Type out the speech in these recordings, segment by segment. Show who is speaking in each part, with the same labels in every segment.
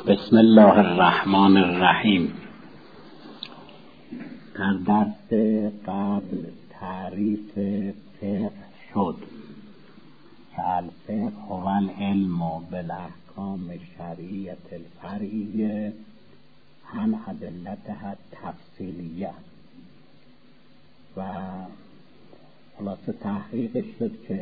Speaker 1: بسم الله الرحمن الرحیم. در درس قبل تعریف فقه شد که الفقه هو العلم بالاحکام شرعیة الفرعیه عن ادلتها التفصیلیه و خلاصه تحقیقش شد که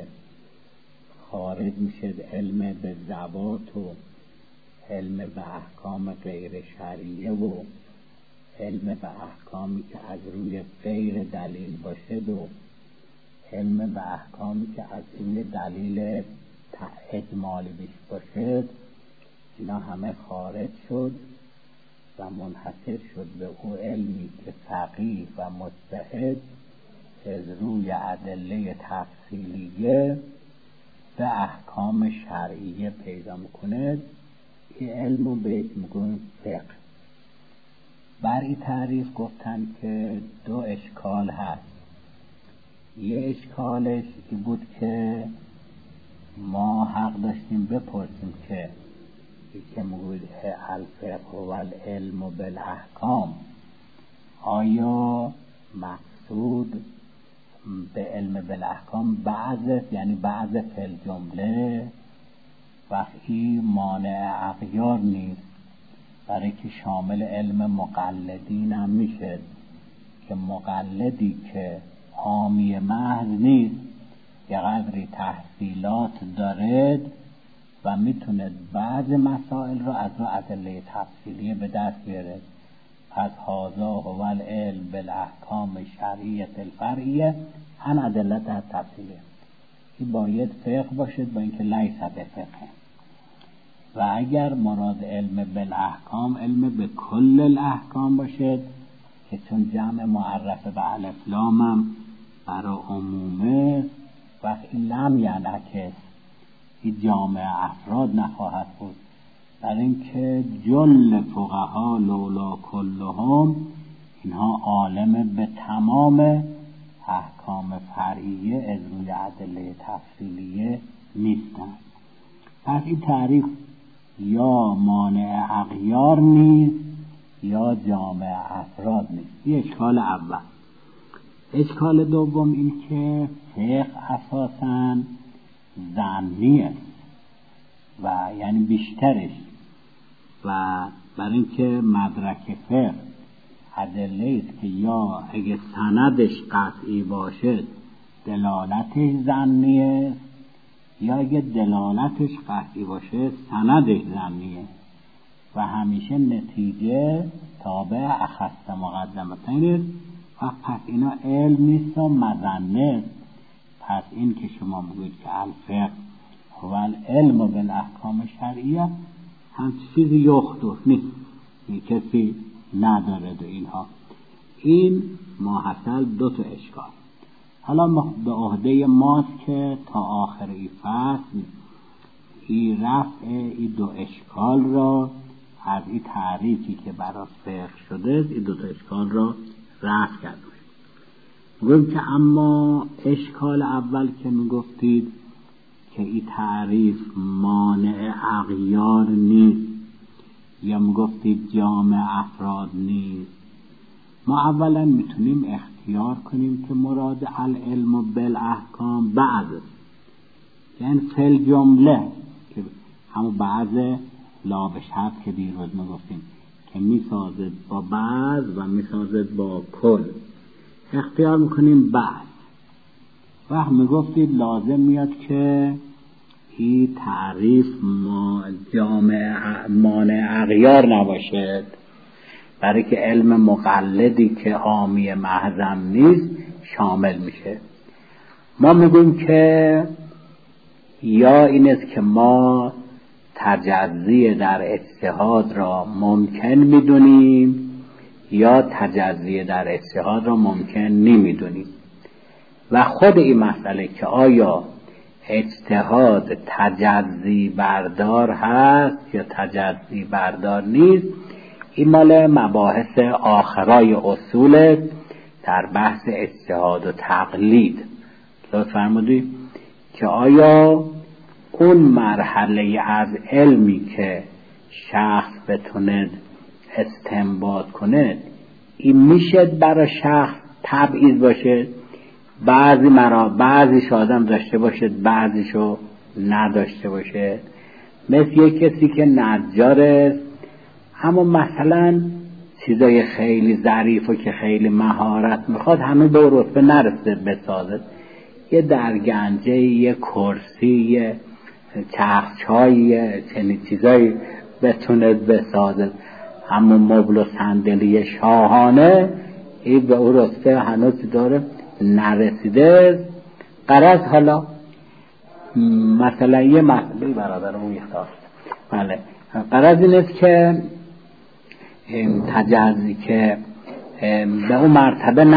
Speaker 1: خارج میشد علم به ذوات و علم به احکام غیر شرعیه و علم به احکامی که از روی غیر دلیل باشد و علم به احکامی که از روی دلیل اجمالی بیش باشد. اینا همه خارج شد و منحصر شد به او علمی که فقیه و مجتهد از روی ادله تفصیلیه به احکام شرعیه پیدا میکند. این علمو بهش میگن فقه. بر این تعریف گفتن که دو اشکال هست. یه اشکالش این بود که ما حق داشتیم بپرسیم که میگوید الفقه و العلم بالاحکام، آیا مقصود به علم بالاحکام یعنی بعض فی الجمله وقتی مانع اغیار نیست، برای که شامل علم مقلدین هم میشه که مقلدی که حامی محض نیست یه قدری تحصیلات دارد و میتونه بعض مسائل رو از رو ادله تفصیلیه به دست بیاره. پس هذا هو العلم بالاحکام شرعیة الفرعیه عن ادلتها التفصیلیه. این باید فقه باشد با اینکه لیس بفقه. و اگر مراد علم بالاحکام علم به کل الاحکام باشد که چون جمع معرف به الف لام هم برای عمومه وقتی لم ینعکس این جامع افراد نخواهد بود، برای اینکه جل فقها لولا کلهم اینها عالم به تمام احکام فرعیه از روی ادله تفصیلیه نیستند. پس این تعریف یا مانع اغیار نیست یا جامع افراد نیست. این اشکال اول. اشکال دوم این که فقه اساساً ظنی است و یعنی بیشترش، و برای اینکه مدرک فقه ادله است که یا اگه سندش قطعی باشد دلالتش ظنیه، یا اگه دلالتش قطعی باشه سندش ظنیه و همیشه نتیجه تابع اخص مقدمتین است و پس اینا علم نیست و مظنه. پس این که شما میگوید که الفقه هو العلم بالاحکام شرعیه هم چیزی یخدو نیست، کسی ندارد و اینها. این ماحصل دو تا اشکال. حالا به عهده ماست که تا آخر این فصل این رفع این دو اشکال را از این تعریفی که برای فقه شده این دو تا اشکال را رفع کردیم. گفتیم که اما اشکال اول که میگفتید که این تعریف مانع اغیار نیست یا میگفتید جامع افراد نیست، ما اولا میتونیم اختیار کنیم که مراد العلم بالاحکام بعض یعنی فی جمله که همون بعض لابش هست که دیروز میگفتیم که میسازد با بعض و میسازد با کل. اختیار میکنیم بعض. وقت میگفتید لازم میاد که این تعریف جامع مانع اغیار نباشد، برای که علم مقلدی که عامی محضم نیست شامل میشه. ما میگویم که یا این است که ما تجزیه در اجتهاد را ممکن میدونیم یا تجزیه در اجتهاد را ممکن نمیدونیم. و خود این مسئله که آیا اجتهاد تجزی بردار هست یا تجزی بردار نیست، این مال مباحث آخرای اصول در بحث اجتهاد و تقلید. لطف فرمودید که آیا اون مرحله از علمی که شخص بتونه استنباط کنه، این میشه برای شخص تبعیض باشه، بعضیش آدم داشته باشه بعضیشو نداشته باشه. مثل یک کسی که نجاره اما مثلا چیزای خیلی ظریف و که خیلی مهارت میخواد هنوز به رتبه نرسه بسازه، یه درگنجه، یه کرسی، یه چرخچایی، چنین چیزایی بتونه بسازه، همون مبل و صندلی شاهانه این به اون رتبه هنوز داره نرسیده. غرض حالا مثلا یه مسئله برادرمون یخواست، بله، غرض این است که تجزی که به اون مرتبه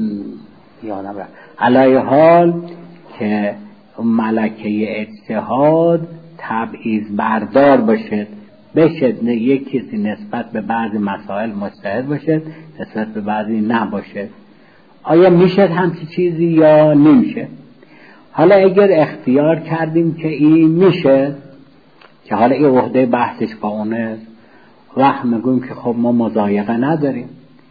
Speaker 1: یادم رفت علیه حال که ملکه اجتهاد تبعیض بردار باشد، بشد یک کسی نسبت به بعضی مسائل مجتهد باشد نسبت به بعضی نباشد. آیا میشه همچی چیزی یا نمیشه؟ حالا اگر اختیار کردیم که این میشه، که حالا این عهده بحثش با اونه، وقت میگویم که خب ما مضایقه نداریم.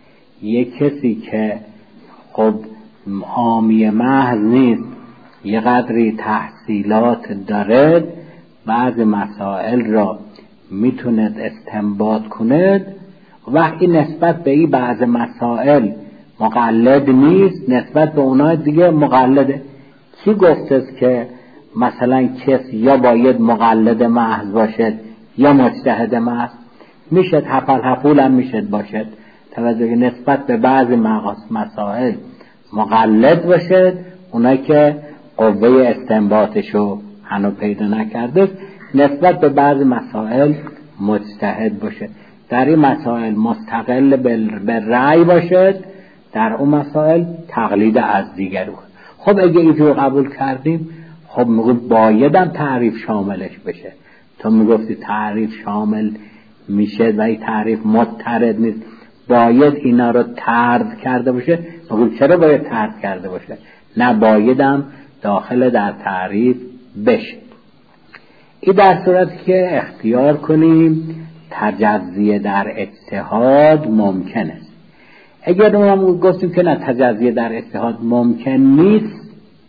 Speaker 1: یک کسی که خب عامی محض نیست، یه قدری تحصیلات دارد، بعض مسائل را میتوند استنباط کند، وقتی نسبت به این بعض مسائل مقلد نیست، نسبت به اونها دیگه مقلده. کی گفته است که مثلا کسی یا باید مقلد محض باشد یا مجتهد محض؟ میشد حفول هم میشد باشد، توجه نسبت به بعضی مسائل مقلد باشد، اونایی که قوه استنباطشو هنو پیدا نکرده، نسبت به بعضی مسائل مجتهد باشد، در این مسائل مستقل به رأی باشد، در اون مسائل تقلید از دیگر بود. خب اگه اینجور قبول کردیم، خب میگم بایدم تعریف شاملش بشه. تو میگفتی تعریف شامل میشه و این تعریف مضطرد نیست، باید اینا رو طرد کرده باشه. میگم چرا باید طرد کرده باشه؟ نه، بایدم داخل در تعریف بشه. این در صورتی که اختیار کنیم تجزیه در اجتهاد ممکن است. اگر ما گفتیم که نه تجزیه در اجتهاد ممکن نیست،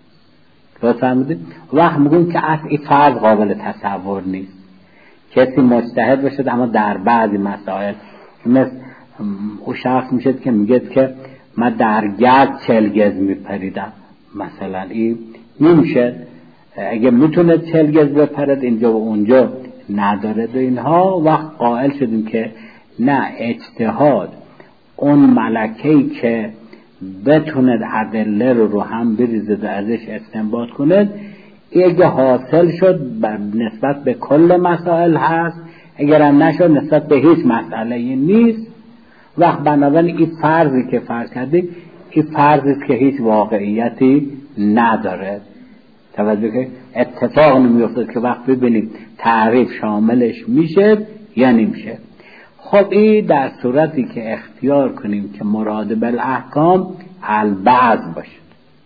Speaker 1: رو فهمیدیم، وقت میگیم که اصلا فرض قابل تصور نیست. کسی مجتهد باشد اما در بعضی مسائل، مثل او شخص میشد که میگه که من در گرد 40 گز میپریدم، مثلا این نمیشه. اگه میتونه 40 گز بپرد اینجا و اونجا نداره و اینها، وقت قائل شدیم که نه، اجتهاد اون ملکه‌ای که بتونه ادله رو هم بریزه و ازش استنباط کنه، اگه حاصل شد نسبت به کل مسائل هست، اگر هم نشد نسبت به هیچ مسئله نیست. وقت بنابراین این فرضی که فرض کردیم، این فرضی که هیچ واقعیتی نداره. توجه که اتفاق نمیافتد که وقت ببینیم تعریف شاملش میشه یا نمیشه. خب این در صورتی که اختیار کنیم که مراد بالاحکام البعض باشه،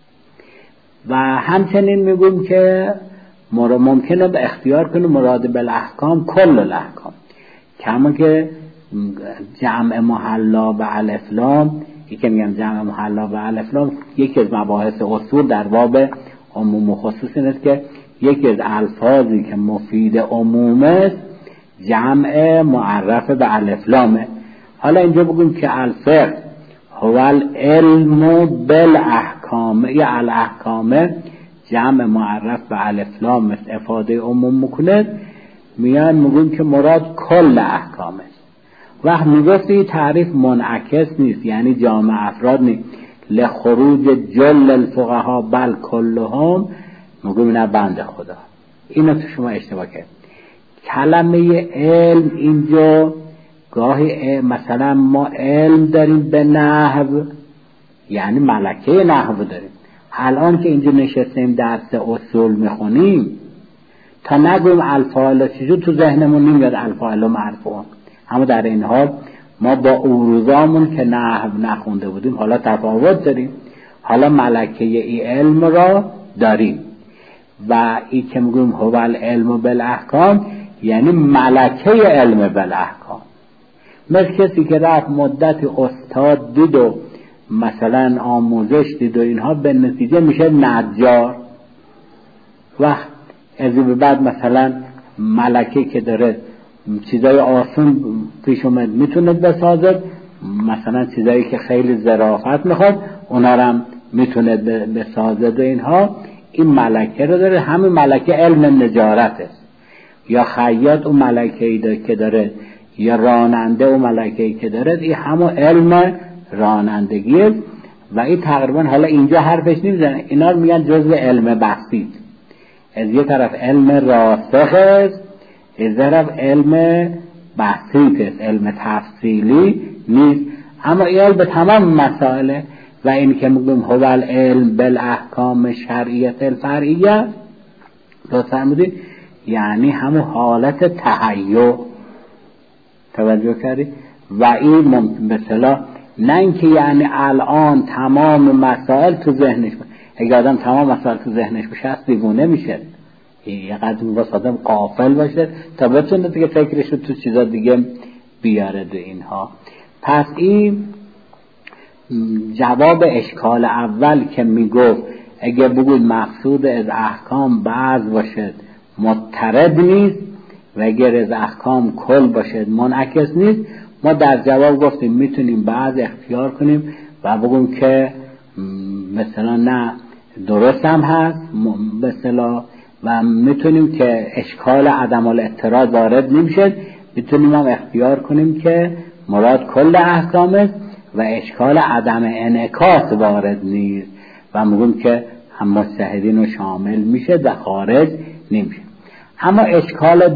Speaker 1: و همچنین میگویم که ممکنه به اختیار کنیم مراد بالاحکام کل الاحکام، کما که جمع محلا به الف لام، یکی میگم جمع محلا به الف لام، یکی از مباحث اصول در باب عموم و خصوص این است که یکی از الفاظی که مفید عموم است جمع معرف به الف لامه. حالا اینجا بگیم که الفقه هو العلم بالاحکام، یا الاحکام جمع معرف به الف لام مثل افاده عموم میکنه، میان میگیم که مراد کل احکام است. وقت میگفتی تعریف منعکس نیست، یعنی جامع افراد نیست، لخروج جل الفقها بل کلهم، میگم نه بنده خدا، اینو تو شما اشتباه کرد. کلمه علم اینجا گاهی مثلا ما علم داریم به نحو، یعنی ملکه نحو داریم. الان که اینجا نشستیم درس اصول میخونیم، تا نگویم الفاعل چیزو تو ذهنمون نمیاد الفاعل و مرفوع، اما در این حال ما با اوروزامون که نحو نخونده بودیم حالا تفاوت داریم، حالا ملکه ای علم را داریم. و ای که میگویم هو العلم بالاحکام، یعنی ملکه علم بالاحکام. مثل کسی که رفت مدت استاد دید و مثلا آموزش دید و اینها، به نتیجه میشه نجار. وقت از به بعد مثلا ملکه که داره چیزای آسون پیش اومد میتونه بسازد، مثلا چیزایی که خیلی ظرافت میخواد اونا رو هم میتونه بسازد و اینها. این ملکه رو داره. همین ملکه علم نجارت است. یا خیاط اون ملکه‌ای که داره، یا راننده اون ملکه‌ای که داره، این همون علم رانندگی است. و این تقریبا حالا اینجا حرفش نمیزنه، اینا رو میگن جزء علم بسیط. از یه طرف علم راسخ است، از طرف علم بسیط است، علم تفصیلی نیست. اما این علم به تمام مسائل. و این که میگم هو العلم بالاحکام شرعیت الفرعیه، درست فرمودید؟ یعنی همون حالت تهیع. توجه کردی؟ و این مثلا نه اینکه یعنی الان تمام مسائل تو ذهنش باشه. اگه آدم تمام مسائل تو ذهنش باشه از دیوونه میشه. یه قدر واسه آدم غافل باشه تا بتونه دیگه فکرش رو تو چیزا دیگه بیاره و اینها. پس این جواب اشکال اول که میگفت اگه بگوید مقصود از احکام بعض باشد مضطرد نیست و اگر از احکام کل باشد منعکس نیست، ما در جواب گفتیم میتونیم بعض اختیار کنیم و بگویم که مثلا نه درست هم هست مثلا، و میتونیم که اشکال عدم الاعتراض وارد نمیشه، میتونیم هم اختیار کنیم که مراد کل احکام است و اشکال عدم انعکاس وارد نیست و میگیم که هم مجتهدین رو شامل میشه و خارج نمیشه. اما اشکال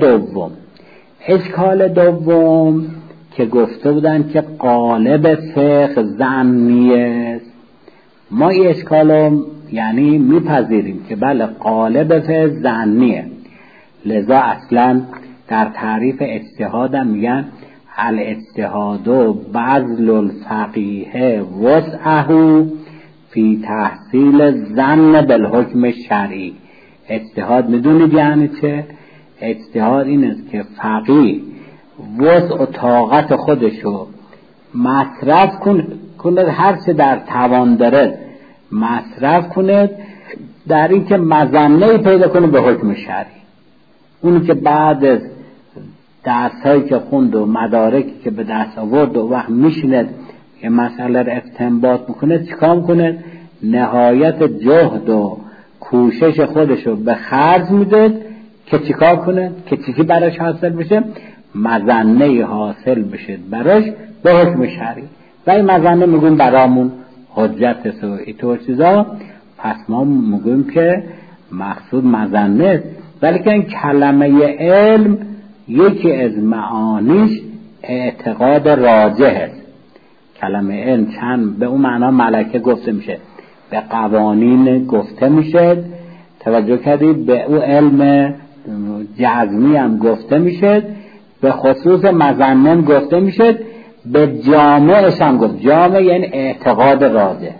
Speaker 1: دوم که گفته بودن که قالب فقه ظنی است، ما این اشکال یعنی میپذیریم که بله قالب فقه ظنیه. لذا اصلا در تعریف اجتهاد هم میگن الاجتهاد بذل الفقیه وسعه فی تحصیل الظن بالحکم شرعی. اجتهاد میدونید یعنی چه؟ اجتهاد این است که فقیه وسع و طاقت خودشو مصرف کند، هر چه در توان داره مصرف کند در این که مظنه پیدا کنه به حکم شرعی. اونی که بعد از درسایی که خوند و مدارکی که به دست آورد و وقت میشیند یه مسئله رو استنباط میکنه، چیکار میکنه؟ نهایت جهد و کوشش خودشو به خرج میده که چیکار کنه؟ که چیزی براش حاصل بشه؟ مظنه حاصل بشه براش به حکم شرعی. و این مظنه میگون برامون حجت است و اینطور چیزا. پس ما میگویم که مقصود مظنه است، ولی که این کلمه علم یکی از معانیش اعتقاد راجح است. کلمه علم چند به اون معنا ملکه گفته میشه، به قوانین گفته میشه، توجه کردید، به اون علم جزمی هم گفته میشه، به خصوص مظنن گفته میشه، به جامعش هم گفت. جامع یعنی اعتقاد راجح،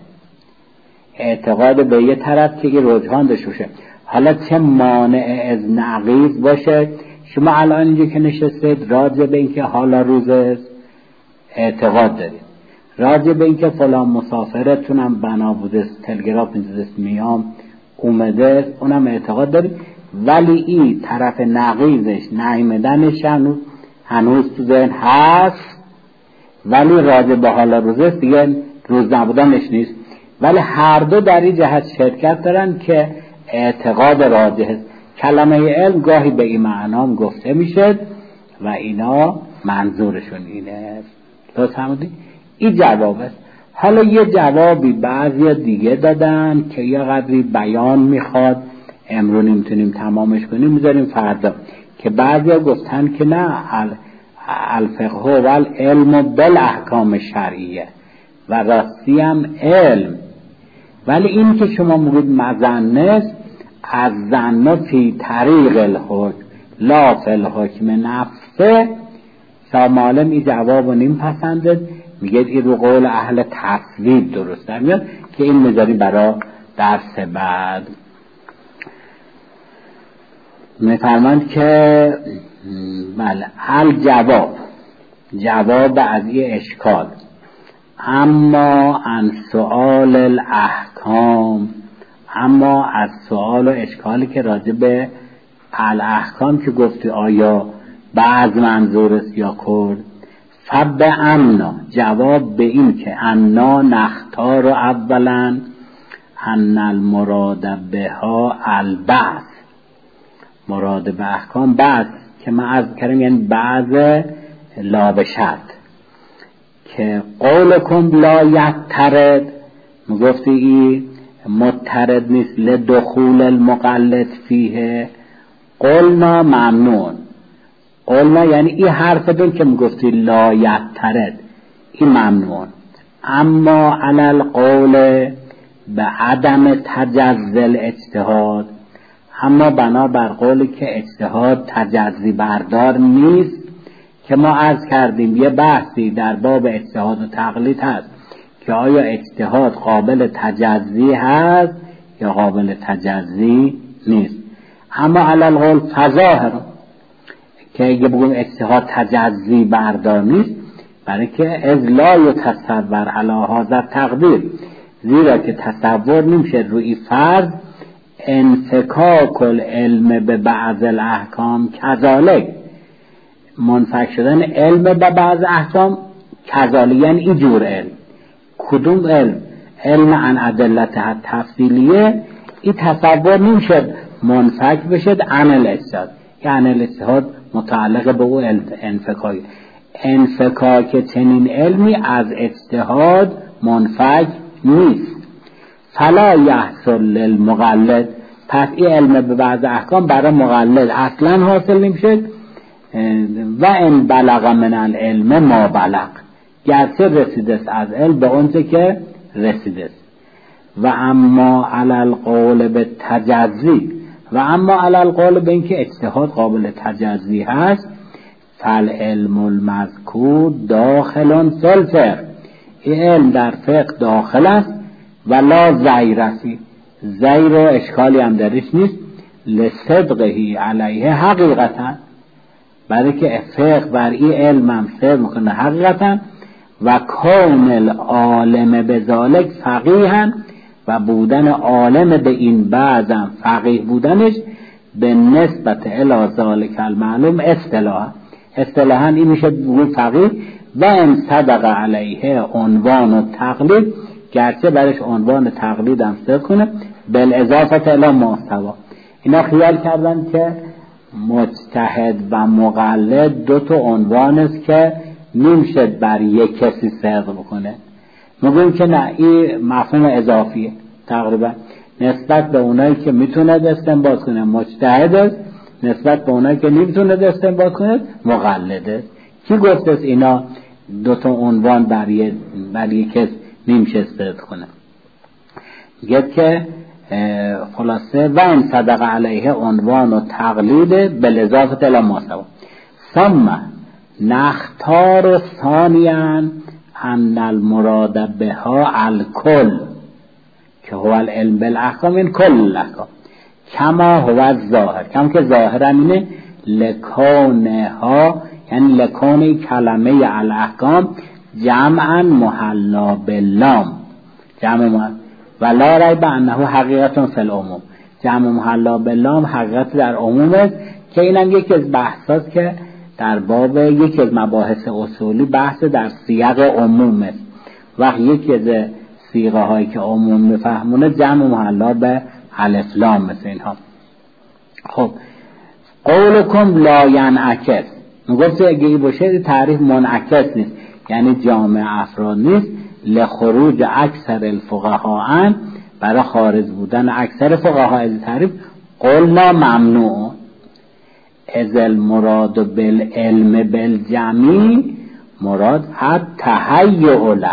Speaker 1: اعتقاد به یه طرف که این رجحان داشته باشه. حالا چه مانع از نقیض باشه؟ شما الان اینجا که نشستید راجع به اینکه حالا روز اعتقاد دارید، راجع به اینکه فلان مسافرتونم بنا بوده تلگراف اینجاست میام اومده اونم اعتقاد دارید، ولی این طرف نقیضش نیامدنش هنوز تو ذهن هست، ولی راجع به حالا روزه دیگه روز نبودنش نیست. ولی هر دو در این جهت شرکت دارن که اعتقاد راجح است. کلمه علم گاهی به این معنام گفته میشه و اینا منظورشون اینه. درست فهمیدید؟ این جواب است. حالا یه جوابی بعضی دیگه دادن که یه قدری بیان میخواد، امروز نمیتونیم تمامش کنیم، میذاریم فردا. که بعضی گفتن که نه، الفقه و العلم بالاحکام شرعیه و راستی هم علم. ولی این که شما میگید مظنه از ظن فی طریق الحکم لا فی الحکم نفسه، سامالم این جوابو نیم پسنده، میگه این رو قول اهل تصویب درسته میاد که این میذاری برای درس بعد. میفرماند که بله جواب از این اشکال، اما عن سؤال الاحکام، اما از سؤال و اشکالی که راجع به الاحکام که گفتی آیا بعض منظور است یا کل، فب امنا، جواب به این که انا نختار اولا ان المراد بها البعض، مراد به احکام بعض که ما از کردیم یعنی بعض لابشت، که قولکم لا یترد، گفتی ای مترد نیست لدخول المقلد فیه، قلنا ممنون، قلنا یعنی این حرف دون که گفتی لا یترد این ممنون، اما علی القول به عدم تجزل اجتهاد، اما بنابر قولی که اجتهاد تجزی بردار نیست، که ما عرض کردیم یه بحثی در باب اجتهاد و تقلید هست که آیا اجتهاد قابل تجزی هست یا قابل تجزی نیست. اما علی القول فظاهر که اگه بگویم اجتهاد تجزی بردار نیست، برای که از لا یتصور علی هذا تقدیر، زیرا که تصور نمیشه روی فرض انفکاک العلم به بعض الاحکام کذالک، منفک شدن علم به بعض احکام کذالک یعنی این جور علم. کدوم علم عن ادلتها تفصیلیه، این تصور نمیشه منفک بشد عن الاجتهاد، یعنی الاجتهاد متعلق به او انفکاک چنین علمی از اجتهاد منفک نیست. فلا یحصل للمقلد، پس این علم به بعض احکام برای مقلد اصلا حاصل نمیشه. و ان بلغ من العلم ما بلغ، گرچه رسیده است از علم به اونچه که رسیده است. و اما علی القول به تجزی، و اما علی القول به اینکه اجتهاد قابل تجزی هست، فالعلم المذکور داخل فی الفقه، این علم در فقه داخل است، ولا زیرسی، زیر و اشکالی هم درش نیست، لصدقه علیه حقیقتا، برای که فقه بر این علم هم صدق میکنه حقیقتا، و کون العالم بذالک فقیها، و بودن عالم به این بعضم فقیه بودنش به نسبت الی ذالک المعلوم اصطلاحا این میشه بگوی فقیه. و ان صدق علیه عنوان و تقلید، گرچه برش عنوان تقلید هم صدق کنه، بالاضافه الی ما سوا. اینا خیال کردن که مجتهد و مقلد دو تا عنوان است که نمیشه بر یک کسی صدق بکنه. میگیم که نه، این مفهوم اضافیه، تقریبا نسبت به اونایی که میتونه استنباط کنه مجتهد است، نسبت به اونایی که نمیتونه استنباط کنه مقلد است. کی گفته است اینا دو تا عنوان بر یک کس نمیشه صدق کنه؟ میگه که خلاصه و ان صدق علیه عنوان و تقلید بالاضافه الی ما سوا. ثم نختار ثانیاً ان المراد بها الکل که هو العلم بالاحکام، این کل الاحکام، کما هو الظاهر، کما که ظاهرا اینه لکونها، یعنی لکون کلمه الاحکام جمعا محلا باللام، جمع ولا ریب انه حقیقت فی العموم، جمع محلا باللام حقیقت در عموم است، که اینم یکی از بحثاست که در باب یکی از مباحث اصولی بحث در سیاق عموم است. وقت یکی از صیغه هایی که عموم میفهمونه جمع محلا به الف لام مثل اینها. خب قولکم لا ینعکس، میگفت اگه این باشه تعریف منعکس نیست، یعنی جامع افراد نیست، لخروج اکثر الفقهاء، برای خارج بودن اکثر فقها از تعریف، قلنا ممنوع، از المراد بالعلم بالجميع، مراد التهیع له،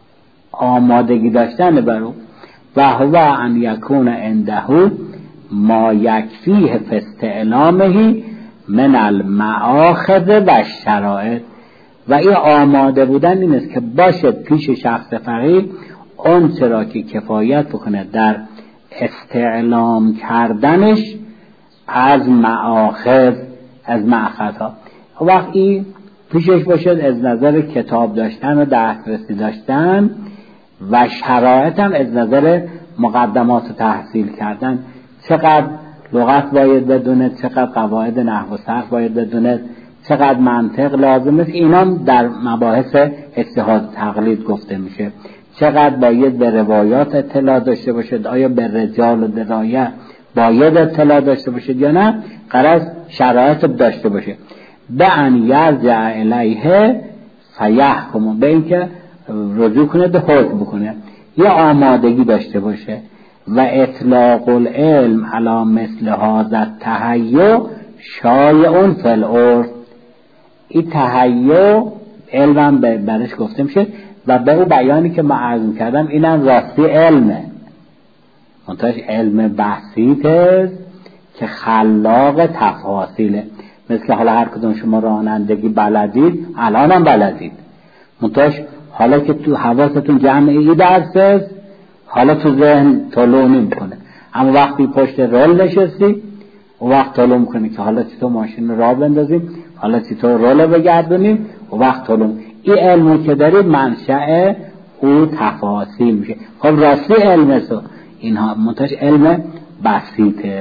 Speaker 1: آمادگی داشتن برو، و هو ان یکون عنده ما یکفیه فی استعلامه من المآخذ و الشرائط، و این آماده بودن این است که باشه پیش شخص فقیه اون چرا که کفایت بکنه در استعلام کردنش از مآخذ، از مأخذها. وقتی پیشش باشد از نظر کتاب داشتن و دسترسی داشتن و شرایط هم از نظر مقدمات تحصیل کردن، چقدر لغت باید بدونه، چقدر قواعد نحو و صرف باید بدونه، چقدر منطق لازم است، اینا در مباحث اجتهاد تقلید گفته میشه. چقدر باید به روایات اطلاع داشته باشد، آیا به رجال و درایه باید اطلاع داشته باشد یا نه، غرض شرایط داشته باشه. به ان یرجع الیه فیحکم، به اینکه رجوع کنه به حکم بکنه، یا آمادگی داشته باشه. و اطلاق العلم علی مثل هذا التهیع شایع فی العرف، این تهیع علم برش گفته میشه و به او بیانی که ما عرض کردم اینم راستی علمه، منتهاش علم بسیطه که خلاق تفاصیله. مثل حالا هر کدوم شما رانندگی بلدید، الان هم بلدید، منتهاش حالا که تو حواستون جمعی درسه، حالا تو ذهن طلوع نمیکنه، اما وقتی پشت رول نشستی و وقت طلوع میکنه که حالا چطور ماشین رو راه بندازیم، حالا چطور رول بگردونیم و وقت طلوع. این علمی که دارید منشأ او تفاصیل میشه. خب راستی علمه سو اینها منتهاش علم بسیطه.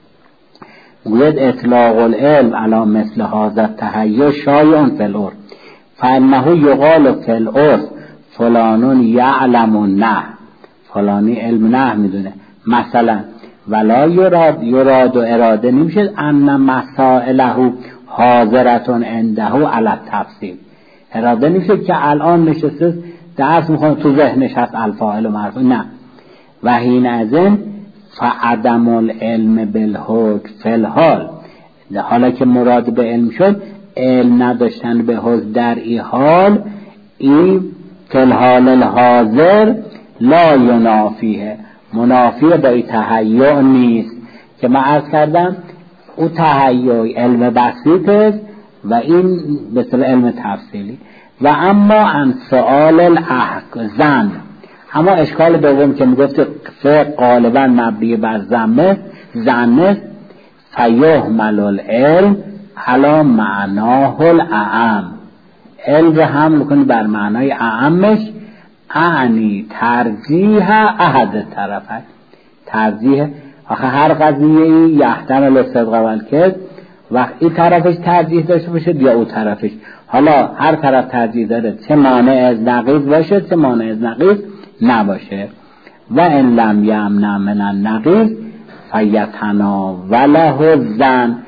Speaker 1: گوید اطلاق العلم علی مثل هذا التهیع شایع فی العرف فانه یقال فی العرف فلان یعلم النحو، فلانی علم نحو میدونه مثلا، ولا یراد و اراده نمیشه ان مسائله حاضرتون عنده علی التفصیل، اراده نمیشه که الان نشسته درس میخونه تو ذهنش هست الفاعل و مرفوع، نه. و حینئذ فعدم العلم بالحکم فی الحال، حالا که مراد به علم شد، علم نداشتن به حکم در این حال، این فی الحال الحاضر لا ینافیه، منافی با این تهیع نیست که من عرض کردم. او تهیع علم بسیط است و این مثل علم تفصیلی. و اما عن سؤال الاحکام، اما اشکال دوم که میگفت فقه غالبا مبنی بر ظن، فیحمل العلم علی معناه الاعم، علم رو حمل کنی بر معنای اعمش، اعنی ترجیح احد طرفه، ترجیح آخه هر قضیه یحتمل الصدق و الکذب، وقت این طرفش ترجیح داشته باشه یا او طرفش، حالا هر طرف ترجیح داره، چه مانع از نقیض باشه چه مانع از نقیض نباشه. و ان لم یمنع من النقیض فیتناوله الظن،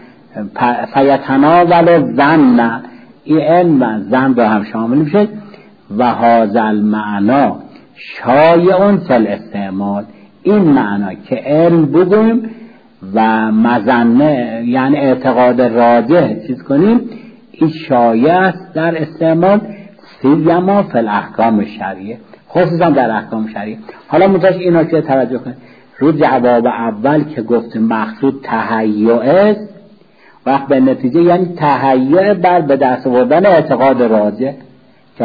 Speaker 1: فیتناول الظن، این علم و ظن با هم شامل میشه. و هذا المعنی شایع فی الاستعمال، این معنا که علم بگویم و مظنه یعنی اعتقاد راجح چیز کنیم، این شایع است در استعمال، سیما فی الاحکام شرعیه، خصوصا در احکام شرعیه. حالا متوجه اینا که توجه کنید، رو جواب اول که گفتیم مقصود تهیع است، وقت به نتیجه یعنی تهیع بر به دست آوردن اعتقاد راجح، که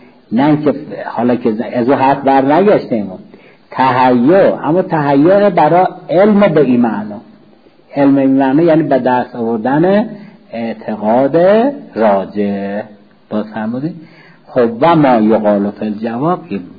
Speaker 1: حالا که از او حرف بر نگشتیم، تهیع، اما تهیع برای علم به این معنا، علم به این معنا یعنی به دست آوردن اعتقاد راجح. باز فرمودید. خب و ما یقال فی الجواب